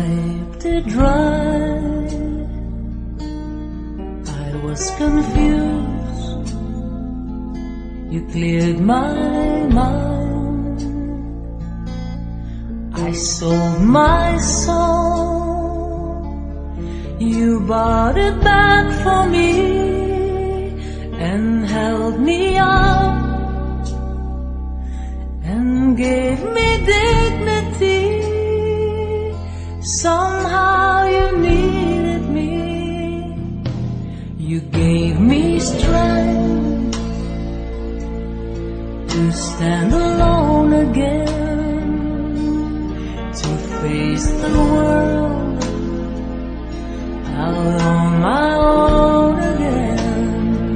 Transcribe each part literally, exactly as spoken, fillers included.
wiped it dry. I was confused. You cleared my mind. I sold my soul. You bought it back for me and held me up and gave me dignity. Somehow you needed me. You gave me strength to stand alone again, to face the world out on my own again.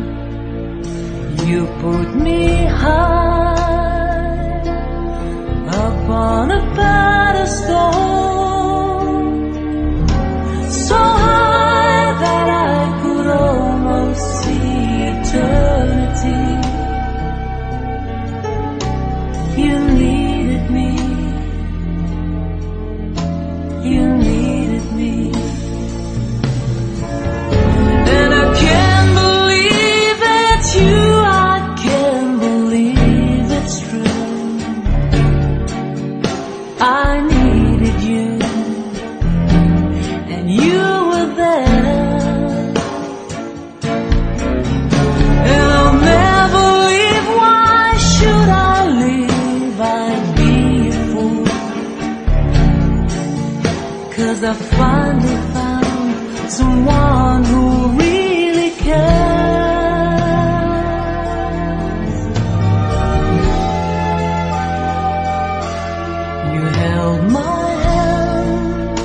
You put me high upon a pedestal, so high that I could almost see eternity. You needed me. You needed me. And I can't believe it's you. I can't believe it's true. I needed you, and you were there. And I'll never leave. Why should I leave? I'd be a fool, 'cause I finally found someone who really cares. You held my hand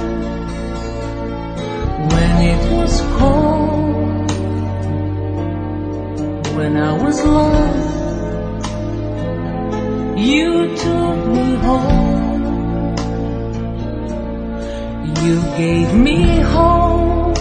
when it was cold, when I was lost. You took me home. You gave me hope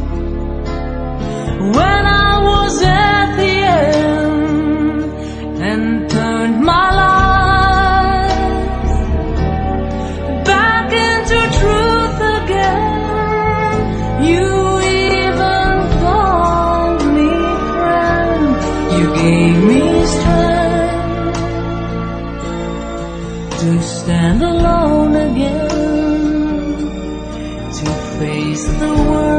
when I was at the end, and turned my life back into truth again. You even called me friend. You gave me strength to stand alone again, to face the world